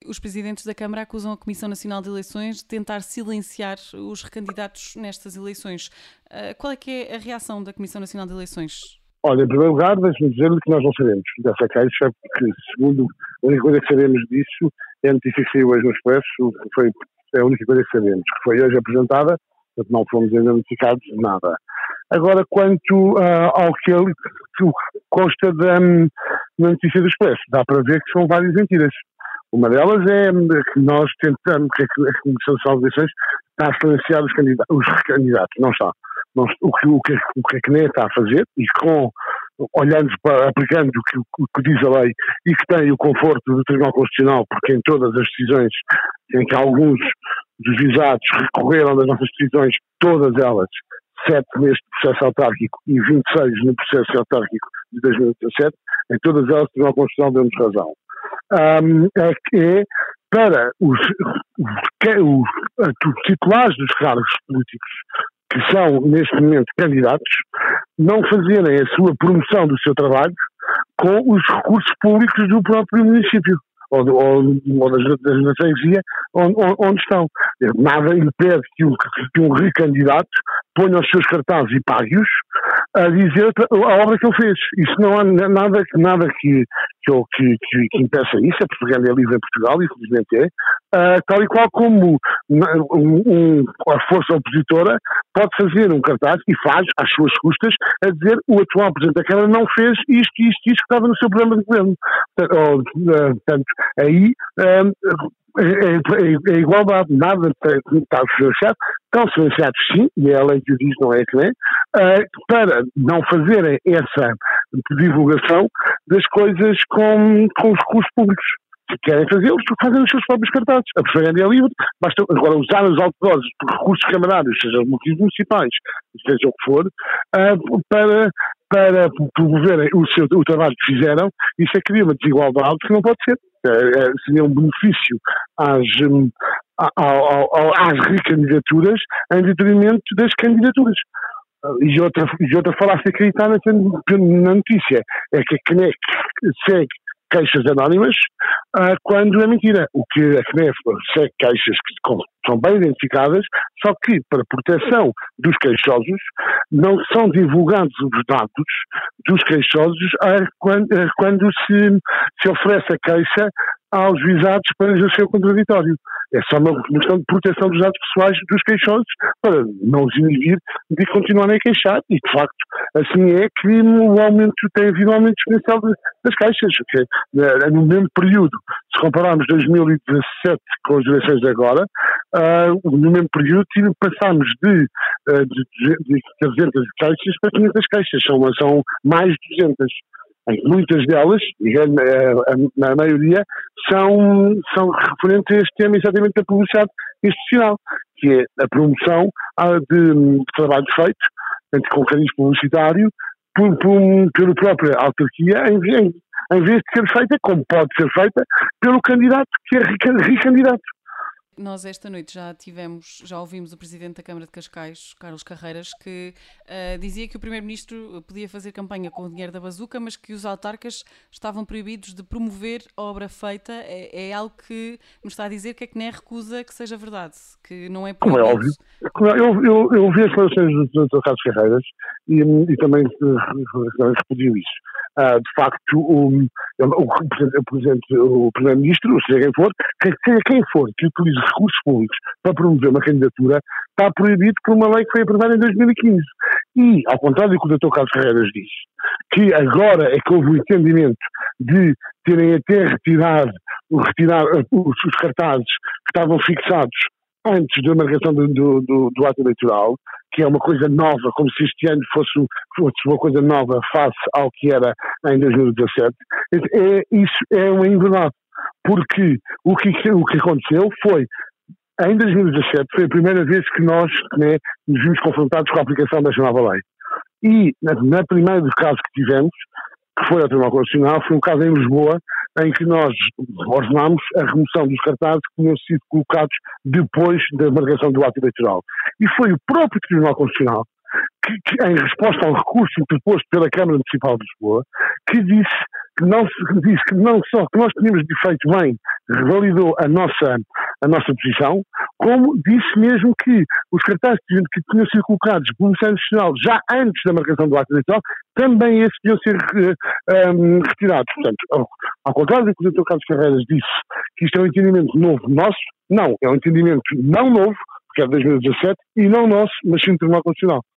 os presidentes da Câmara acusam a Comissão Nacional de Eleições de tentar silenciar os recandidatos nestas eleições. Qual é que é a reação da Comissão Nacional de Eleições? Olha, em primeiro lugar, deixe-me dizer-lhe que nós não sabemos dessa queixa, porque, segundo a única coisa que sabemos disso é a notícia que saiu hoje no Expresso, é a única coisa que sabemos, que foi hoje apresentada, portanto não fomos ainda notificados de nada. Agora, quanto ao que consta da notícia do Expresso, dá para ver que são várias mentiras. Uma delas é que nós tentamos, que a Comissão Nacional de Eleições está a silenciar os candidatos. Não está. O que a CNE está a fazer, e aplicando o que diz a lei, e que tem o conforto do Tribunal Constitucional, porque em todas as decisões em que alguns dos juizados recorreram das nossas decisões, todas elas, 7 neste processo autárquico e 26 no processo autárquico de 2017, em todas elas o Tribunal Constitucional deu-nos razão. É para os titulares dos cargos políticos que são, neste momento, candidatos, não fazerem a sua promoção do seu trabalho com os recursos públicos do próprio município ou da freguesia onde estão. Nada impede que um recandidato ponha os seus cartazes e pague-os a dizer a obra que ele fez. Isso não há nada que impeça isso. A propaganda é livre em Portugal, infelizmente tal e qual como a força opositora pode fazer um cartaz, e faz às suas custas, a dizer o atual Presidente da Câmara não fez isto que estava no seu programa de governo. Portanto, aí é igualdade, nada está silenciado. Estão silenciados sim, e é a lei que o diz, não é que nem, para não fazerem essa divulgação das coisas com os recursos públicos. Se querem fazê-los, fazem os seus próprios cartazes. A propaganda é livre, basta agora usar os outdoors por recursos camarários, sejam motivos municipais, seja o que for, para promoverem o trabalho que fizeram. Isso é criar uma desigualdade que não pode ser. Seria um benefício às recandidaturas em detrimento das candidaturas. E outra falácia acreditada na notícia é que a CNEC segue queixas anónimas quando é mentira. O que a CNEF segue queixas que são bem identificadas, só que para proteção dos queixosos não são divulgados os dados dos queixosos quando se oferece a queixa aos juizados para exercer o contraditório. É só uma questão de proteção dos dados pessoais dos queixosos para não os inibir de continuarem a queixar, e de facto assim é que tem havido um aumento exponencial das queixas, porque no mesmo período, se compararmos 2017 com as eleições de agora, no mesmo período passámos de 300 queixas para 500 queixas, são mais de 200. Muitas delas, na maioria, são referentes a este tema exatamente da publicidade institucional, que é a promoção de trabalho feito com cariz publicitário pela própria autarquia, em vez de ser feita, como pode ser feita, pelo candidato que é recandidato. Nós esta noite já ouvimos o Presidente da Câmara de Cascais, Carlos Carreiras, que dizia que o Primeiro-Ministro podia fazer campanha com o dinheiro da bazuca, mas que os autarcas estavam proibidos de promover a obra feita. É algo que nos está a dizer que a CNE recusa que seja verdade, que não é proibido. Como é óbvio. Eu ouvi as declarações do Dr. Carlos Carreiras e também repudiu isso. De facto, o Primeiro-Ministro, seja quem for que utilize recursos públicos para promover uma candidatura, está proibido por uma lei que foi aprovada em 2015. E, ao contrário do que o Dr. Carlos Carreiras disse, que agora é que houve o entendimento de terem até retirar os cartazes que estavam fixados antes da marcação do ato eleitoral, que é uma coisa nova, como se este ano fosse uma coisa nova face ao que era em 2017, isso é uma inverdade, porque o que aconteceu foi, em 2017, foi a primeira vez que nós nos vimos confrontados com a aplicação da chamada lei. E, na primeira dos casos que tivemos, que foi ao Tribunal Constitucional, foi um caso em Lisboa, em que nós ordenámos a remoção dos cartazes que tinham sido colocados depois da marcação do ato eleitoral. E foi o próprio Tribunal Constitucional que em resposta ao recurso interposto pela Câmara Municipal de Lisboa, que disse disse que não só que nós tínhamos feito bem, revalidou a nossa posição, como disse mesmo que os cartazes que tinham sido colocados pelo Ministério Nacional já antes da marcação do ato eleitoral, também esses deviam ser retirados. Portanto, ao contrário do que o Dr. Carlos Carreiras disse, que isto é um entendimento novo nosso, não, é um entendimento não novo, porque é de 2017, e não nosso, mas sim do Tribunal Constitucional.